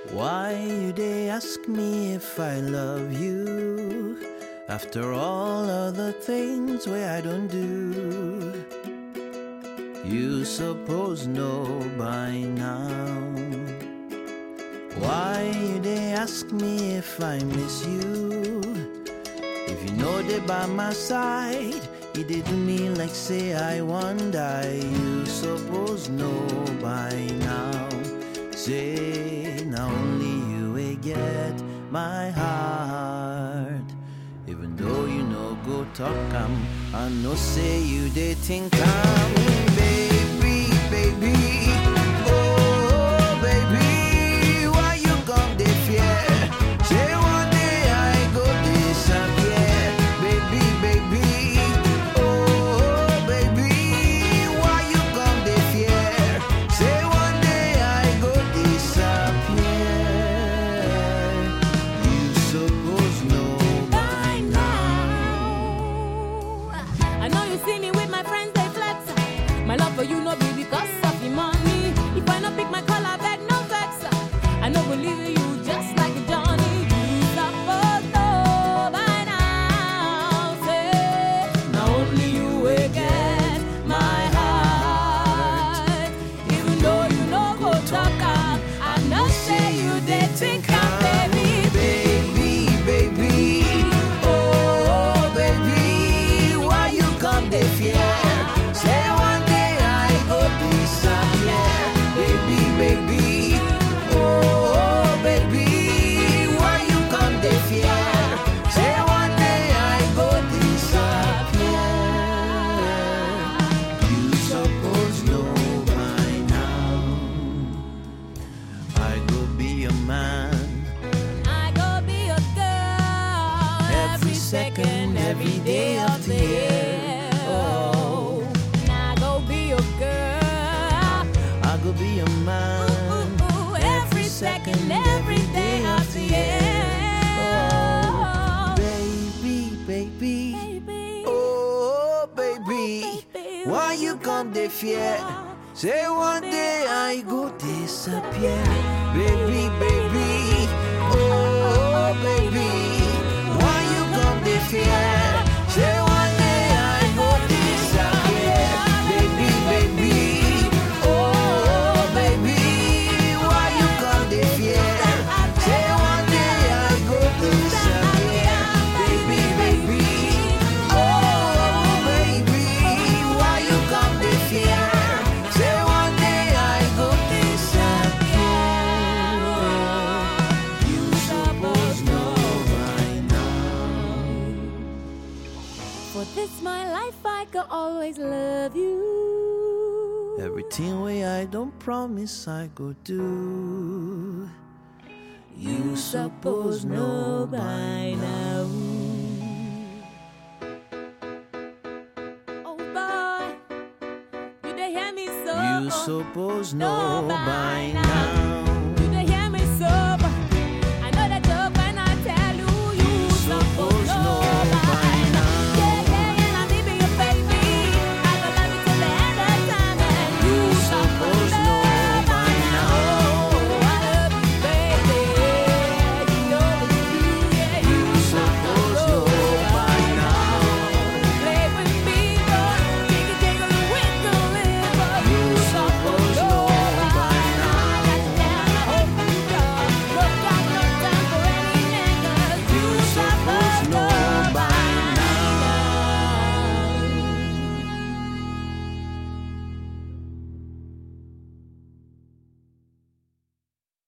Why you they ask me if I love you? After all other things where I don't do, you suppose know by now. Why you they ask me if I miss you? If you know they by my side, it did to me like say I want die. You suppose know by now. Say now only you will get my heart. Even though you know go talk I know say you they think I'm baby, baby. Oh baby, why you come they fear? Say one day I go disappear. Baby, baby. Oh baby, why you come they fear? Say one day I go disappear. You suppose know by now. I know you see me with my friends, they flex. My love for you no be because of the money. If I no pick my call, I beg no vex. I no believe you just like Johnny. You suppose know by now. Say, now only you will get my heart. Even though you know go talk up, I know say you they think I'm baby. Baby, baby. Oh baby, why you come they fear? Say one day I go disappear. Baby, baby. Oh baby, why you come they fear? Say one day I go disappear. You suppose know by now. I go be a man. I go be a girl Every second, every day of the year. Oh, and I go be a girl. I go be a man. Ooh, every second, every day of the year. Oh, baby, baby. Baby, Oh, baby. baby, Why you come they fear? Say one day I go disappear. Baby, baby. Oh, baby. Why you come they fear? Say one day I go disappear. Baby, baby. Oh, baby. Why you come they fear? Say one day I go disappear. Baby, baby. Oh, baby. Why you come they fear? Say one day I go disappear. You suppose know by now. for this my life I can always love you. Everything way I don't promise I go do. You suppose know by now. Oh boy, you they hear me so. You suppose know by now. now.